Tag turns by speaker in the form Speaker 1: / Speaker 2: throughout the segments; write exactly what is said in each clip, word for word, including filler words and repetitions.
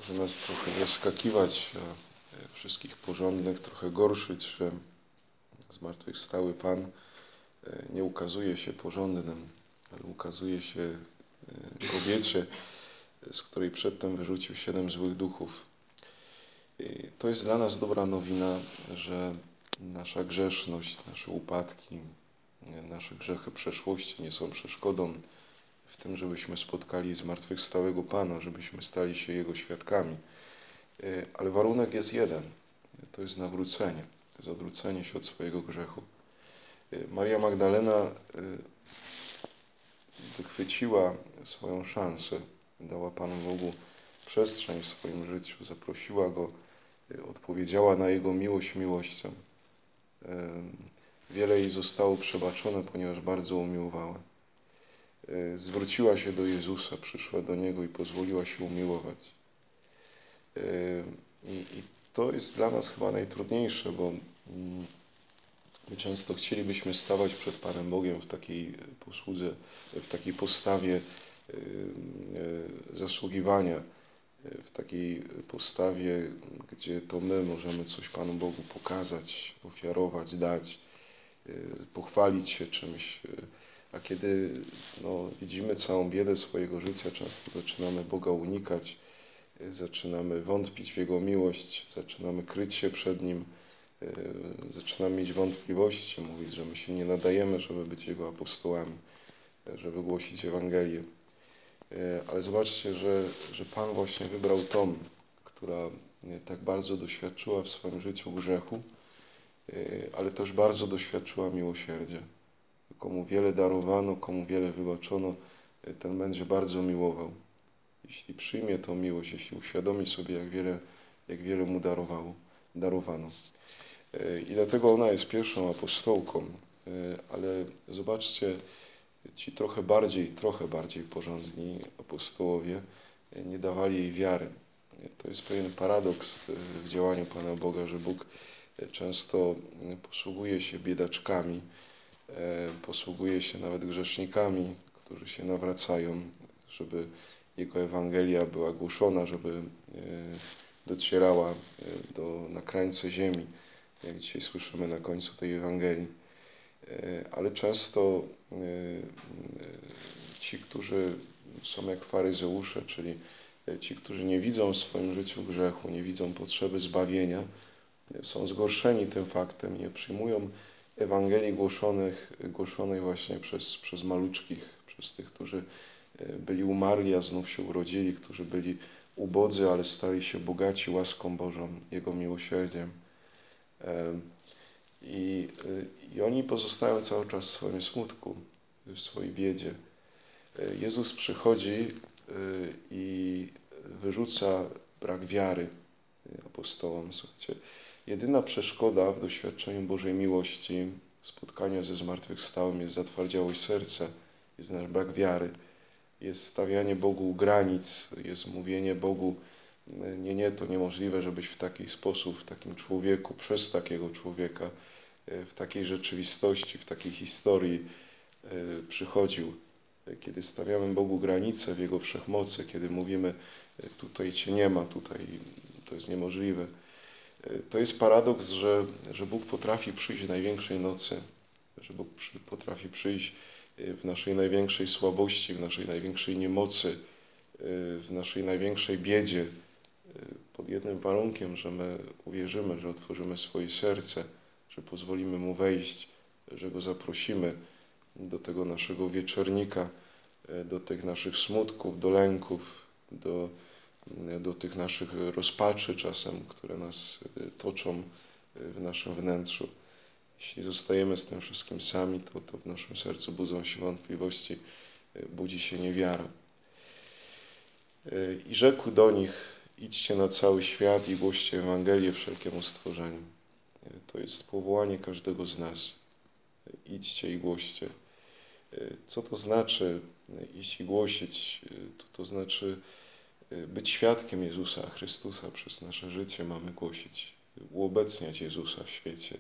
Speaker 1: zamiast trochę zaskakiwać wszystkich porządnych, trochę gorszyć, że zmartwychwstały Pan nie ukazuje się porządnym, ale ukazuje się kobiecie, z której przedtem wyrzucił siedem złych duchów. I to jest dla nas dobra nowina, że nasza grzeszność, nasze upadki, nasze grzechy przeszłości nie są przeszkodą w tym, żebyśmy spotkali zmartwychwstałego Pana, żebyśmy stali się Jego świadkami. Ale warunek jest jeden. To jest nawrócenie. To jest odwrócenie się od swojego grzechu. Maria Magdalena wychwyciła swoją szansę. Dała Panu Bogu przestrzeń w swoim życiu. Zaprosiła Go, odpowiedziała na Jego miłość miłością. Wiele jej zostało przebaczone, ponieważ bardzo umiłowała. Zwróciła się do Jezusa, przyszła do Niego i pozwoliła się umiłować. I, i to jest dla nas chyba najtrudniejsze, bo my często chcielibyśmy stawać przed Panem Bogiem w takiej posłudze, w takiej postawie zasługiwania, w takiej postawie, gdzie to my możemy coś Panu Bogu pokazać, ofiarować, dać, pochwalić się czymś. A kiedy no, widzimy całą biedę swojego życia, często zaczynamy Boga unikać, zaczynamy wątpić w Jego miłość, zaczynamy kryć się przed Nim, zaczynamy mieć wątpliwości, mówić, że my się nie nadajemy, żeby być Jego apostołami, żeby głosić Ewangelię. Ale zobaczcie, że, że Pan właśnie wybrał tą, która tak bardzo doświadczyła w swoim życiu grzechu, ale też bardzo doświadczyła miłosierdzia. Komu wiele darowano, komu wiele wybaczono, ten będzie bardzo miłował. Jeśli przyjmie tą miłość, jeśli uświadomi sobie, jak wiele, jak wiele mu darowało, darowano. I dlatego ona jest pierwszą apostołką. Ale zobaczcie, ci trochę bardziej, trochę bardziej porządni apostołowie nie dawali jej wiary. To jest pewien paradoks w działaniu Pana Boga, że Bóg często posługuje się biedaczkami, posługuje się nawet grzesznikami, którzy się nawracają, żeby Jego Ewangelia była głoszona, żeby docierała do, na krańce ziemi, jak dzisiaj słyszymy na końcu tej Ewangelii. Ale często ci, którzy są jak faryzeusze, czyli ci, którzy nie widzą w swoim życiu grzechu, nie widzą potrzeby zbawienia, są zgorszeni tym faktem, nie przyjmują Ewangelii głoszonych, głoszonej właśnie przez, przez maluczkich, przez tych, którzy byli umarli, a znów się urodzili, którzy byli ubodzy, ale stali się bogaci łaską Bożą, Jego miłosierdziem. I, I oni pozostają cały czas w swoim smutku, w swojej biedzie. Jezus przychodzi i wyrzuca brak wiary apostołom. Słuchajcie, jedyna przeszkoda w doświadczeniu Bożej miłości, spotkania ze zmartwychwstałym jest zatwardziałość serca, jest nasz brak wiary, jest stawianie Bogu granic, jest mówienie Bogu, nie, nie, to niemożliwe, żebyś w taki sposób, w takim człowieku, przez takiego człowieka, w takiej rzeczywistości, w takiej historii przychodził. Kiedy stawiamy Bogu granice w Jego wszechmocy, kiedy mówimy, tutaj Cię nie ma, tutaj to jest niemożliwe. To jest paradoks, że, że Bóg potrafi przyjść w największej nocy, że Bóg przy, potrafi przyjść w naszej największej słabości, w naszej największej niemocy, w naszej największej biedzie, pod jednym warunkiem, że my uwierzymy, że otworzymy swoje serce, że pozwolimy Mu wejść, że Go zaprosimy do tego naszego wieczornika, do tych naszych smutków, do lęków, do, do tych naszych rozpaczy czasem, które nas toczą w naszym wnętrzu. Jeśli zostajemy z tym wszystkim sami, to, to w naszym sercu budzą się wątpliwości, budzi się niewiara. I rzekł do nich: idźcie na cały świat i głoście Ewangelię wszelkiemu stworzeniu. To jest powołanie każdego z nas. Idźcie i głoście. Co to znaczy iść i głosić? To, to znaczy być świadkiem Jezusa Chrystusa przez nasze życie. Mamy głosić, uobecniać Jezusa w świecie,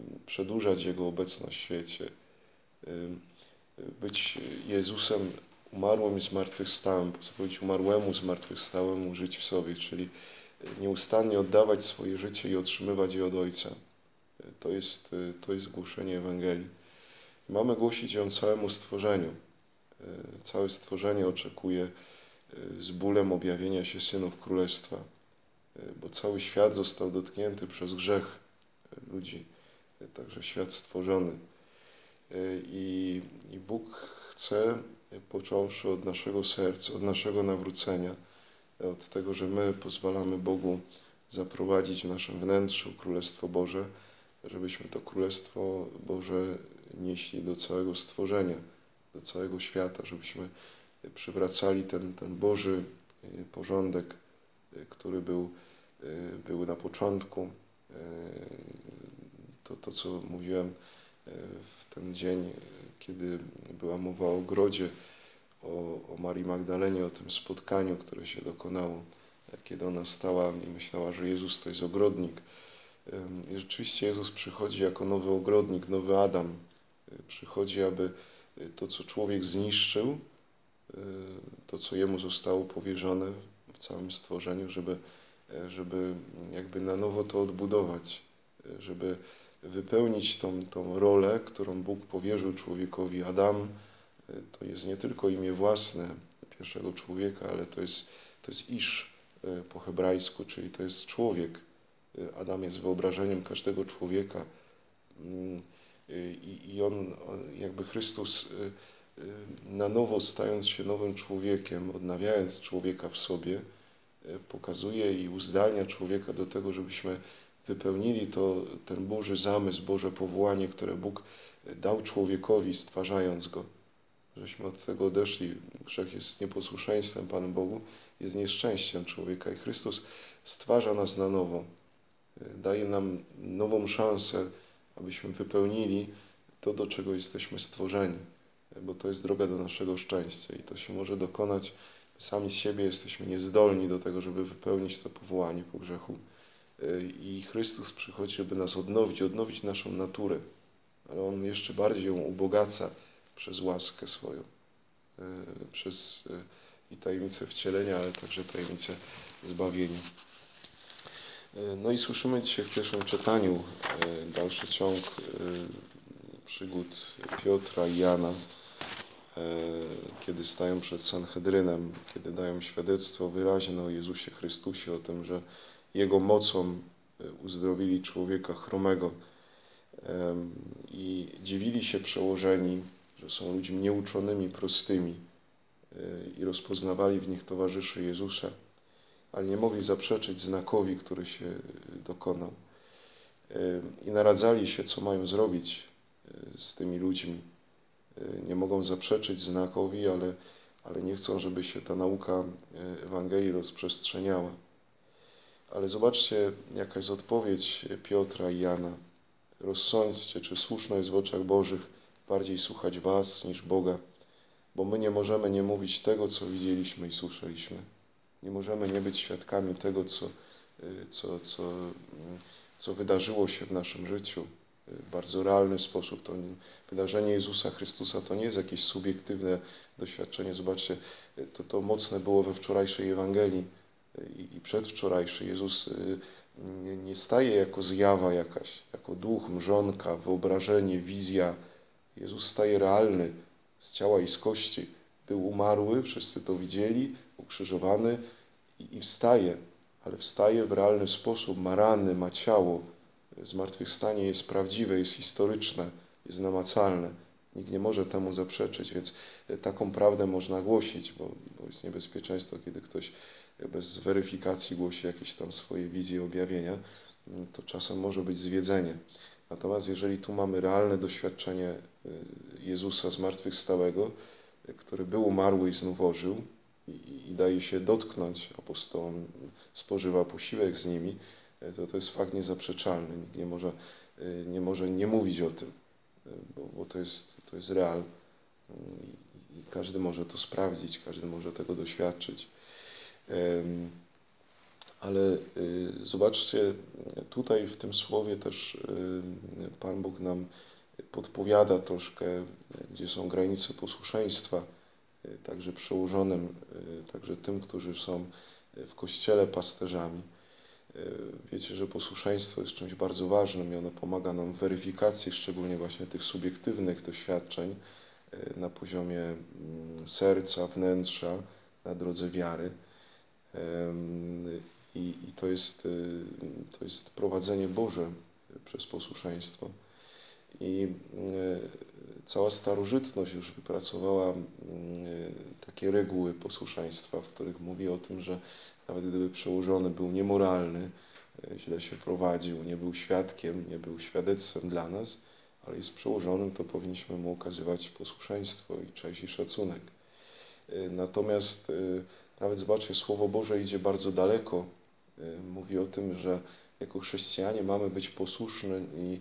Speaker 1: przedłużać Jego obecność w świecie, być Jezusem umarłym i zmartwychwstałym, pozwolić umarłemu, zmartwychwstałemu żyć w sobie, czyli nieustannie oddawać swoje życie i otrzymywać je od Ojca. To jest, to jest głoszenie Ewangelii. Mamy głosić ją całemu stworzeniu. Całe stworzenie oczekuje z bólem objawienia się synów Królestwa, bo cały świat został dotknięty przez grzech ludzi, także świat stworzony. I, i Bóg chce, począwszy od naszego serca, od naszego nawrócenia, od tego, że my pozwalamy Bogu zaprowadzić w naszym wnętrzu Królestwo Boże, żebyśmy to Królestwo Boże nieśli do całego stworzenia, do całego świata, żebyśmy przywracali ten, ten Boży porządek, który był, był na początku. To, to, co mówiłem w ten dzień, kiedy była mowa o ogrodzie, o, o Marii Magdalenie, o tym spotkaniu, które się dokonało, kiedy ona stała i myślała, że Jezus to jest ogrodnik. I rzeczywiście Jezus przychodzi jako nowy ogrodnik, nowy Adam. Przychodzi, aby to, co człowiek zniszczył, to, co jemu zostało powierzone w całym stworzeniu, żeby, żeby jakby na nowo to odbudować, żeby wypełnić tą, tą rolę, którą Bóg powierzył człowiekowi. Adam to jest nie tylko imię własne pierwszego człowieka, ale to jest, to jest Isz po hebrajsku, czyli to jest człowiek. Adam jest wyobrażeniem każdego człowieka. I, i on, jakby Chrystus na nowo stając się nowym człowiekiem, odnawiając człowieka w sobie, pokazuje i uzdalnia człowieka do tego, żebyśmy wypełnili to, ten Boży zamysł, Boże powołanie, które Bóg dał człowiekowi, stwarzając go. Żeśmy od tego odeszli. Grzech jest nieposłuszeństwem Panu Bogu, jest nieszczęściem człowieka i Chrystus stwarza nas na nowo. Daje nam nową szansę, abyśmy wypełnili to, do czego jesteśmy stworzeni, bo to jest droga do naszego szczęścia i to się może dokonać. Sami z siebie jesteśmy niezdolni do tego, żeby wypełnić to powołanie po grzechu. I Chrystus przychodzi, żeby nas odnowić, odnowić naszą naturę, ale On jeszcze bardziej ją ubogaca przez łaskę swoją, przez i tajemnicę wcielenia, ale także tajemnicę zbawienia. No i słyszymy dzisiaj w pierwszym czytaniu dalszy ciąg przygód Piotra i Jana, kiedy stają przed Sanhedrynem, kiedy dają świadectwo wyraźne o Jezusie Chrystusie, o tym, że Jego mocą uzdrowili człowieka chromego. I dziwili się przełożeni, że są ludźmi nieuczonymi, prostymi i rozpoznawali w nich towarzyszy Jezusa, ale nie mogli zaprzeczyć znakowi, który się dokonał. I naradzali się, co mają zrobić z tymi ludźmi. Nie mogą zaprzeczyć znakowi, ale, ale nie chcą, żeby się ta nauka Ewangelii rozprzestrzeniała. Ale zobaczcie, jaka jest odpowiedź Piotra i Jana. Rozsądźcie, czy słuszno jest w oczach Bożych bardziej słuchać was niż Boga, bo my nie możemy nie mówić tego, co widzieliśmy i słyszeliśmy. Nie możemy nie być świadkami tego, co, co, co, co wydarzyło się w naszym życiu w bardzo realny sposób. To wydarzenie Jezusa Chrystusa to nie jest jakieś subiektywne doświadczenie. Zobaczcie, to, to mocne było we wczorajszej Ewangelii i, i przedwczorajszej. Jezus nie, nie staje jako zjawa jakaś, jako duch, mrzonka, wyobrażenie, wizja. Jezus staje realny z ciała i z kości. Był umarły, wszyscy to widzieli, ukrzyżowany i, i wstaje, ale wstaje w realny sposób, ma rany, ma ciało. Zmartwychwstanie jest prawdziwe, jest historyczne, jest namacalne. Nikt nie może temu zaprzeczyć, więc taką prawdę można głosić, bo, bo jest niebezpieczeństwo, kiedy ktoś bez weryfikacji głosi jakieś tam swoje wizje, objawienia, to czasem może być zwiedzenie. Natomiast jeżeli tu mamy realne doświadczenie Jezusa zmartwychwstałego, który był umarły i znów ożył i, i daje się dotknąć apostołom, spożywa posiłek z nimi, to to jest fakt niezaprzeczalny. Nikt nie może nie, może nie mówić o tym, bo, bo to jest, to jest real. I, i każdy może to sprawdzić, każdy może tego doświadczyć. Ale zobaczcie, tutaj w tym słowie też Pan Bóg nam podpowiada troszkę, gdzie są granice posłuszeństwa. także przełożonym, także tym, którzy są w Kościele pasterzami. Wiecie, że posłuszeństwo jest czymś bardzo ważnym i ono pomaga nam w weryfikacji, szczególnie właśnie tych subiektywnych doświadczeń na poziomie serca, wnętrza, na drodze wiary. I, i to jest, to jest prowadzenie Boże przez posłuszeństwo. I cała starożytność już wypracowała takie reguły posłuszeństwa, w których mówi o tym, że nawet gdyby przełożony był niemoralny, źle się prowadził, nie był świadkiem, nie był świadectwem dla nas, ale jest przełożonym, to powinniśmy mu okazywać posłuszeństwo i cześć i szacunek. Natomiast nawet zobaczcie, Słowo Boże idzie bardzo daleko. Mówi o tym, że jako chrześcijanie mamy być posłuszni i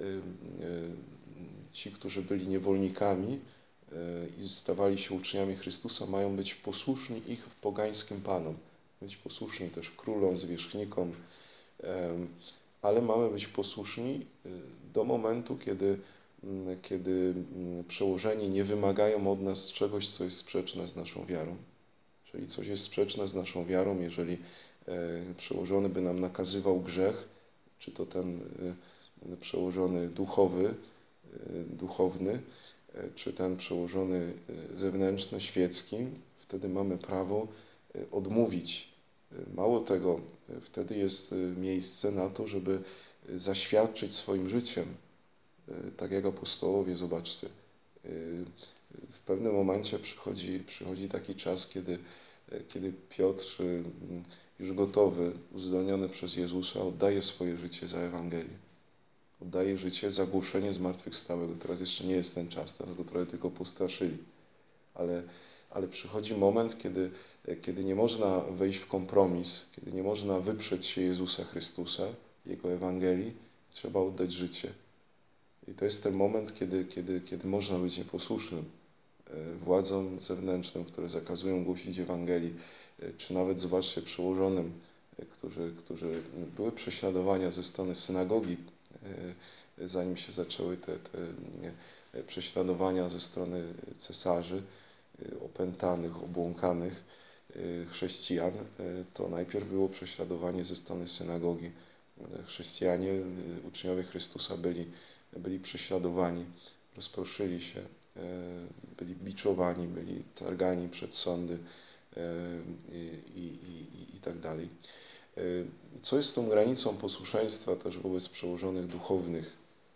Speaker 1: ci, którzy byli niewolnikami i stawali się uczniami Chrystusa, mają być posłuszni ich pogańskim panom. Być posłuszni też królom, zwierzchnikom, ale mamy być posłuszni do momentu, kiedy, kiedy przełożeni nie wymagają od nas czegoś, co jest sprzeczne z naszą wiarą. Jeżeli coś jest sprzeczne z naszą wiarą, jeżeli przełożony by nam nakazywał grzech, czy to ten przełożony duchowy, duchowny, czy ten przełożony zewnętrzny, świecki, wtedy mamy prawo odmówić. Mało tego, wtedy jest miejsce na to, żeby zaświadczyć swoim życiem. Tak jak apostołowie, zobaczcie, w pewnym momencie przychodzi, przychodzi taki czas, kiedy, kiedy Piotr, już gotowy, uzdolniony przez Jezusa, oddaje swoje życie za Ewangelię. Oddaje życie za głoszenie zmartwychwstałego. Teraz jeszcze nie jest ten czas, teraz go trochę tylko postraszyli. Ale, ale przychodzi moment, kiedy, kiedy nie można wejść w kompromis, kiedy nie można wyprzeć się Jezusa Chrystusa, Jego Ewangelii, trzeba oddać życie. I to jest ten moment, kiedy, kiedy, kiedy można być nieposłusznym władzom zewnętrznym, które zakazują głosić Ewangelii, czy nawet, zobaczcie, przełożonym, którzy, którzy były prześladowania ze strony synagogi, zanim się zaczęły te, te prześladowania ze strony cesarzy, opętanych, obłąkanych chrześcijan, to najpierw było prześladowanie ze strony synagogi. Chrześcijanie, uczniowie Chrystusa byli, byli prześladowani, rozproszyli się, byli biczowani, byli targani przed sądy i, i, i, i tak dalej. Co jest tą granicą posłuszeństwa też wobec przełożonych duchownych?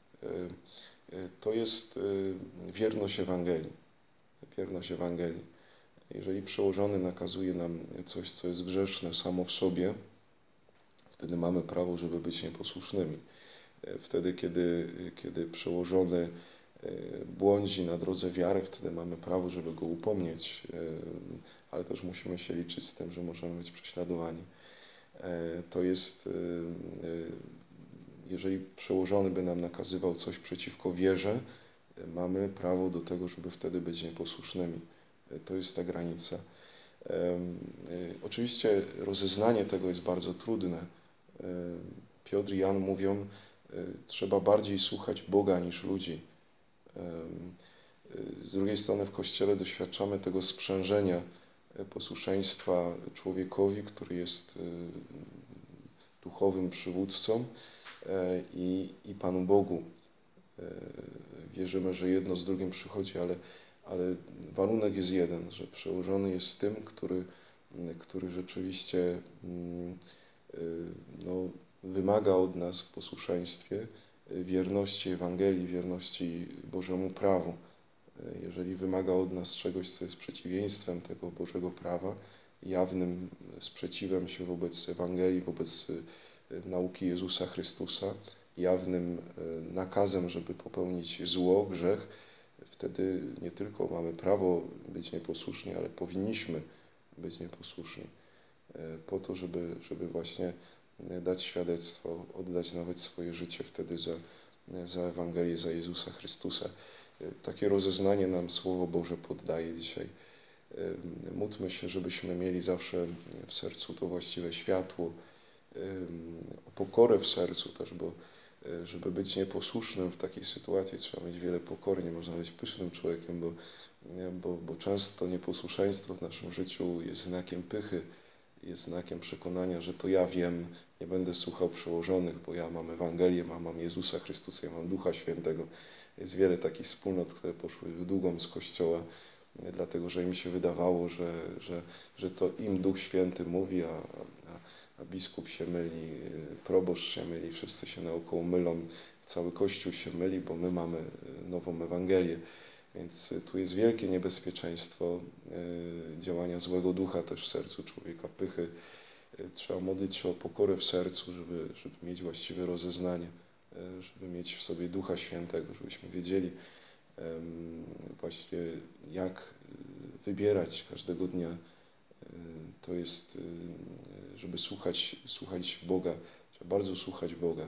Speaker 1: To jest wierność Ewangelii. Wierność Ewangelii. Jeżeli przełożony nakazuje nam coś, co jest grzeszne samo w sobie, wtedy mamy prawo, żeby być nieposłusznymi. Wtedy, kiedy, kiedy przełożony błądzi na drodze wiary, wtedy mamy prawo, żeby go upomnieć, ale też musimy się liczyć z tym, że możemy być prześladowani. To jest, jeżeli przełożony by nam nakazywał coś przeciwko wierze, mamy prawo do tego, żeby wtedy być nieposłusznymi. To jest ta granica. Oczywiście rozeznanie tego jest bardzo trudne. Piotr i Jan mówią, trzeba bardziej słuchać Boga niż ludzi. Z drugiej strony w Kościele doświadczamy tego sprzężenia posłuszeństwa człowiekowi, który jest duchowym przywódcą i, i Panu Bogu. Wierzymy, że jedno z drugim przychodzi, ale, ale warunek jest jeden, że przełożony jest tym, który, który rzeczywiście no, wymaga od nas w posłuszeństwie wierności Ewangelii, wierności Bożemu prawu. Jeżeli wymaga od nas czegoś, co jest przeciwieństwem tego Bożego prawa, jawnym sprzeciwem się wobec Ewangelii, wobec nauki Jezusa Chrystusa, jawnym nakazem, żeby popełnić zło, grzech, wtedy nie tylko mamy prawo być nieposłuszni, ale powinniśmy być nieposłuszni po to, żeby, żeby właśnie dać świadectwo, oddać nawet swoje życie wtedy za, za Ewangelię, za Jezusa Chrystusa. Takie rozeznanie nam Słowo Boże poddaje dzisiaj. Módlmy się, żebyśmy mieli zawsze w sercu to właściwe światło, o pokorę w sercu też, bo żeby być nieposłusznym w takiej sytuacji trzeba mieć wiele pokory, nie można być pysznym człowiekiem, bo nie? Bo, bo często nieposłuszeństwo w naszym życiu jest znakiem pychy, jest znakiem przekonania, że to ja wiem, nie będę słuchał przełożonych, bo ja mam Ewangelię, mam, mam Jezusa Chrystusa, ja mam Ducha Świętego. Jest wiele takich wspólnot, które poszły w długą z Kościoła, dlatego że im się wydawało, że, że, że to im Duch Święty mówi, a, a, a biskup się myli, proboszcz się myli, wszyscy się naokoło mylą, cały Kościół się myli, bo my mamy nową Ewangelię. Więc tu jest wielkie niebezpieczeństwo działania złego ducha też w sercu człowieka, pychy. Trzeba modlić się o pokorę w sercu, żeby, żeby mieć właściwe rozeznanie, żeby mieć w sobie Ducha Świętego, żebyśmy wiedzieli właśnie jak wybierać każdego dnia. To jest, żeby słuchać, słuchać Boga, trzeba bardzo słuchać Boga.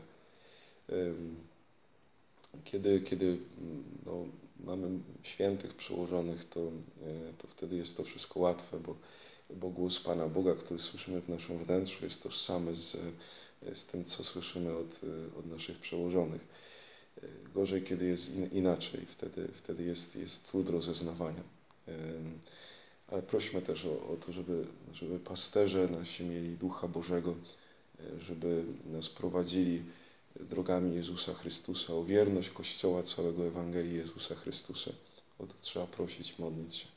Speaker 1: Kiedy, kiedy no, mamy świętych przełożonych, to, to wtedy jest to wszystko łatwe, bo, bo głos Pana Boga, który słyszymy w naszym wnętrzu, jest tożsamy z, z tym, co słyszymy od, od naszych przełożonych. Gorzej, kiedy jest in, inaczej, wtedy, wtedy jest, jest trud rozeznawania. Ale prośmy też o, o to, żeby, żeby pasterze nasi mieli Ducha Bożego, żeby nas prowadzili drogami Jezusa Chrystusa, o wierność Kościoła całego Ewangelii Jezusa Chrystusa. O to trzeba prosić, modlić się.